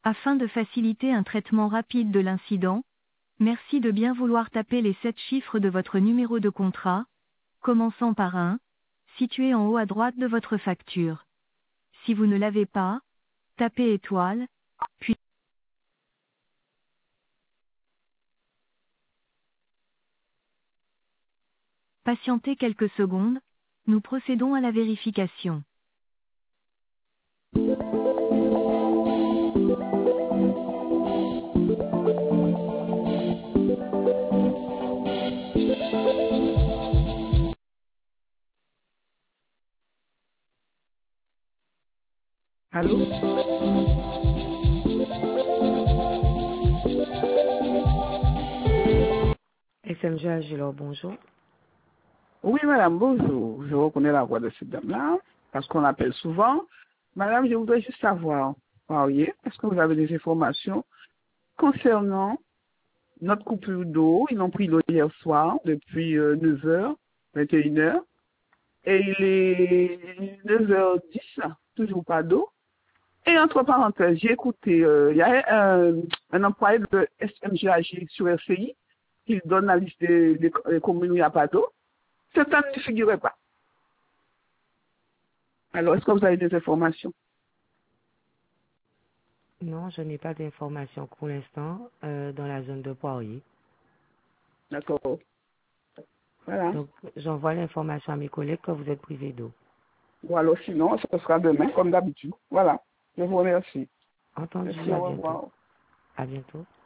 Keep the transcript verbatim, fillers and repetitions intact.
Afin de faciliter un traitement rapide de l'incident, merci de bien vouloir taper les sept chiffres de votre numéro de contrat, commençant par un, situé en haut à droite de votre facture. Si vous ne l'avez pas, tapez étoile, puis patientez quelques secondes, nous procédons à la vérification. Allô? S M G Agilor, bonjour. Oui, madame, bonjour. Je reconnais la voix de cette dame-là, parce qu'on l'appelle souvent. Madame, je voudrais juste savoir, Poirier, est-ce que vous avez des informations concernant notre coupure d'eau? Ils ont pris l'eau hier soir, depuis euh, neuf heures, vingt et une heures, et il est neuf heures dix, toujours pas d'eau. Et entre parenthèses, j'ai écouté, euh, il y a un, un employé de S M G A G sur R C I qui donne la liste des, des, des communes où il n'y a pas d'eau. Cette année ne figurait pas. Alors, est-ce que vous avez des informations? Non, je n'ai pas d'informations pour l'instant euh, dans la zone de Poirier. D'accord. Voilà. Donc, j'envoie l'information à mes collègues que vous êtes privé d'eau. Ou alors sinon, ce sera demain, comme d'habitude. Voilà. Je vous remercie. Entendu, Merci, à au bientôt. revoir. À bientôt.